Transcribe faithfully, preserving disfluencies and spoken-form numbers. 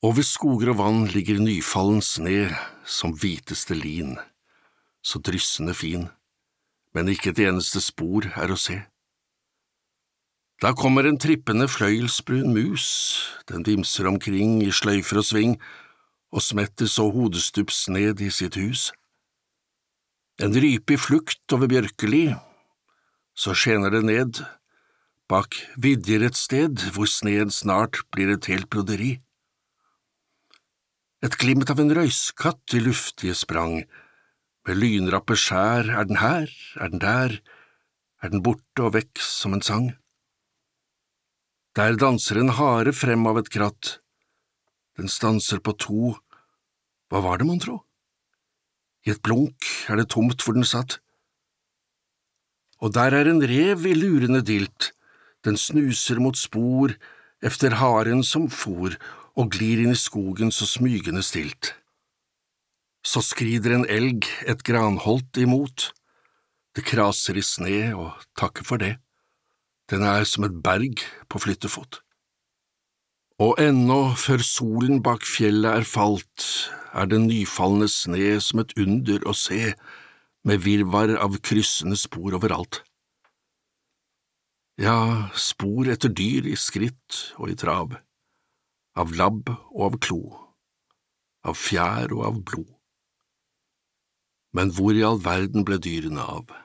Over skoger og vann ligger nyfallen sne som hviteste lin, så dryssende fin, men ikke et eneste spor er å se. Da kommer en trippende fløyelsbrun mus, den vimser omkring i sløyfer og sving, og smetter så hodestups ned i sitt hus. En rype i flukt over bjørkeli, så skjener det ned, bak vidjer et sted hvor sneen snart blir et helt broderi. Et glimt av en røyskatt i luftige sprang, med lynrappe skjær, er den her, er den der, er den borte og vekk som en sang. Der danser en hare frem av et kratt, den stanser på to, hva var det mon tro? I et blunk er det tomt hvor den satt. Og der er en rev i lurende dilt, den snuser mot spor efter haren som for, og glir inn i skogen så smygende stilt. Så skrider en elg et granholt imot, det kraser i sne og takker for det, den er som et berg på flyttefot. Og ennå før solen bak fjellet er falt, er den nyfallende sne som et under å se, med virvar av kryssende spor overalt. Ja, spor etter dyr i skritt og i trav, av labb og av klo, av fjær og av blod. Men hvor i all verden ble dyrene av?